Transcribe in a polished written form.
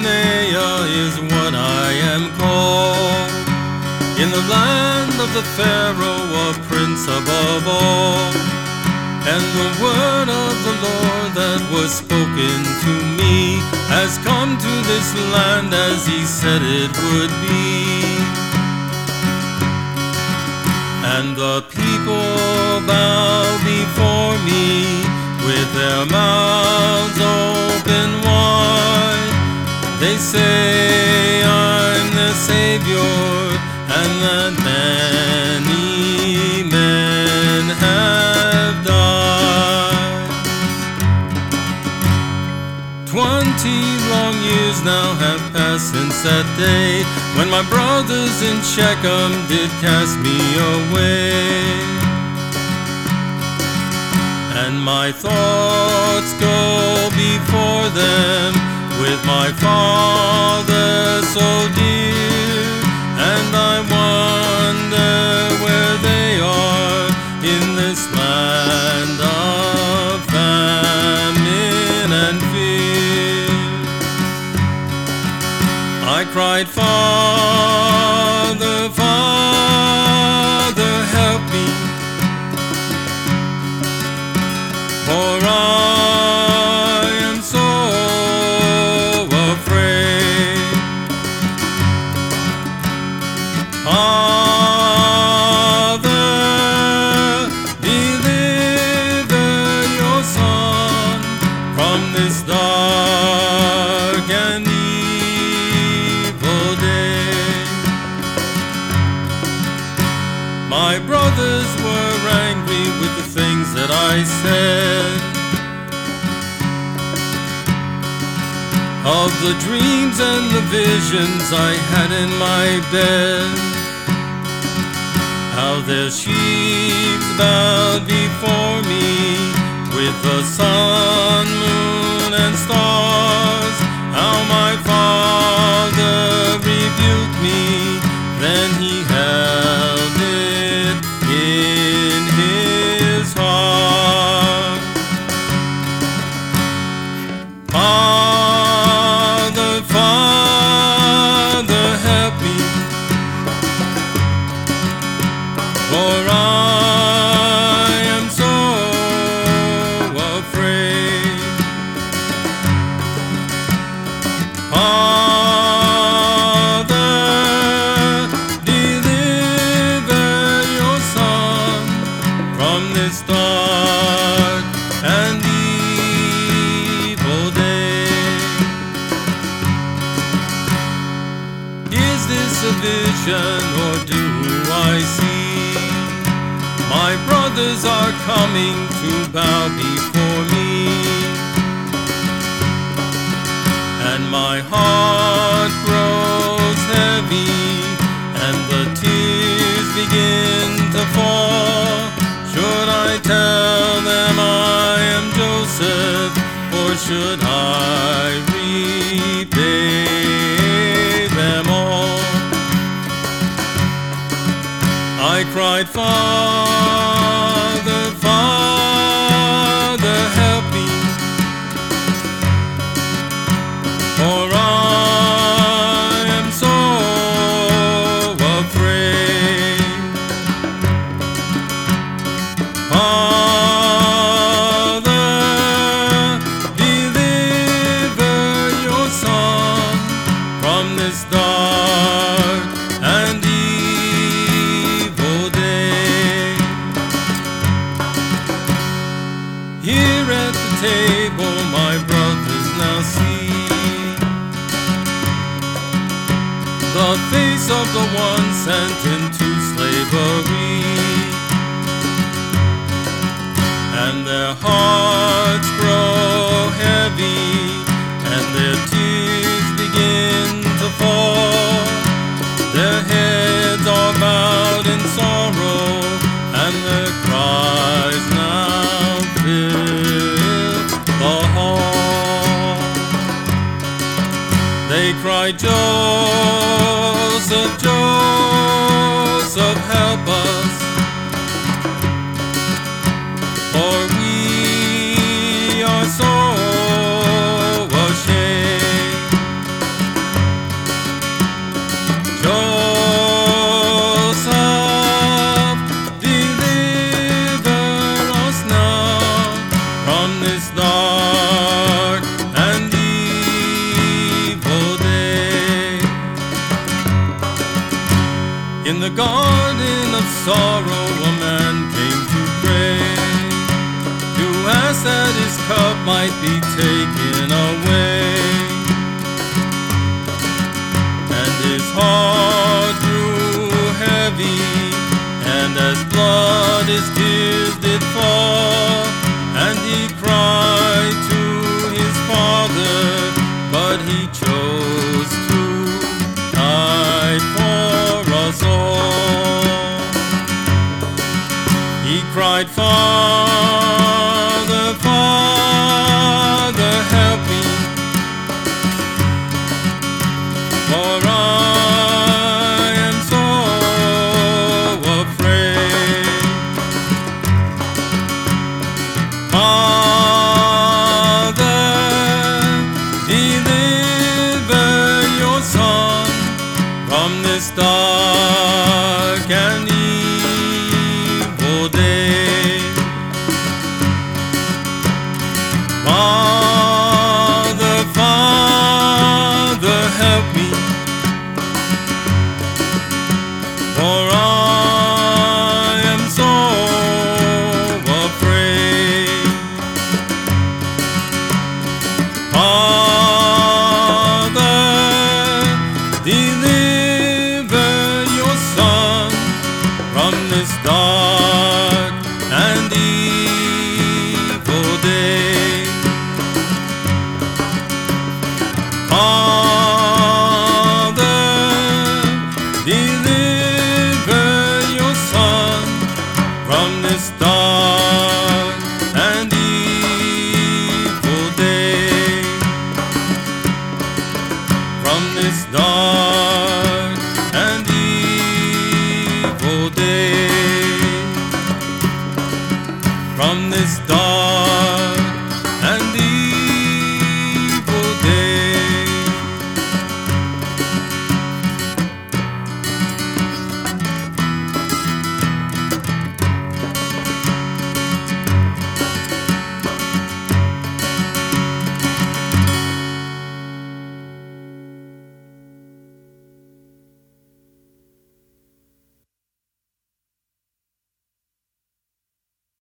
Hananiah is what I am called. In the land of the Pharaoh, a prince above all. And the word of the Lord that was spoken to me has come to this land as he said it would be. And the people bow before me with their mouths open wide. They say I'm the Savior, and that many men have died. 20 long years now have passed since that day when my brothers in Shechem did cast me away. And my thoughts go before them with my Father so dear, and I wonder where they are in this land of famine and fear. I cried, Father, Father, help me, for I am so afraid. Father, deliver your son from this dark and evil day. My brothers were angry with the things that I said, of the dreams and the visions I had in my bed, how their sheaves bowed before me with the sun, moon, and stars, how my Father rebuked me, then he held it in his heart. Father, Father, help me, for I am so afraid. Father, deliver your son from this dark and evil day. Is this a vision, or do I see my brothers are coming to bow before me? And my heart grows heavy, and the tears begin to fall. Should I tell them I am Joseph, or should I repay them all? I cried, Father, Father, help me, for I am so afraid. Father, deliver your son from this dark and evil day. Here at the table my brothers now see the face of the one sent into slavery, and their hearts grow heavy, and their tears begin to fall. Their heads are bowed in sorrow, and their cries now fill the hall. They cry, Joseph, Joseph, help us, for we are so ashamed. sorrow a man came to pray, to ask that his cup might be taken away. And his heart grew heavy, and as blood his tears did fall, and he cried to his Father, but he chose to die for us all. He cried, Father, Father, help me, for I am so afraid. Father, deliver your Son from this dark and evil day. Father, Father, help me, for I am so afraid. Father, deliver your Son from this dark and evil day. Father, deliver your Son from this dark and evil day. From this dark and evil day. From this dark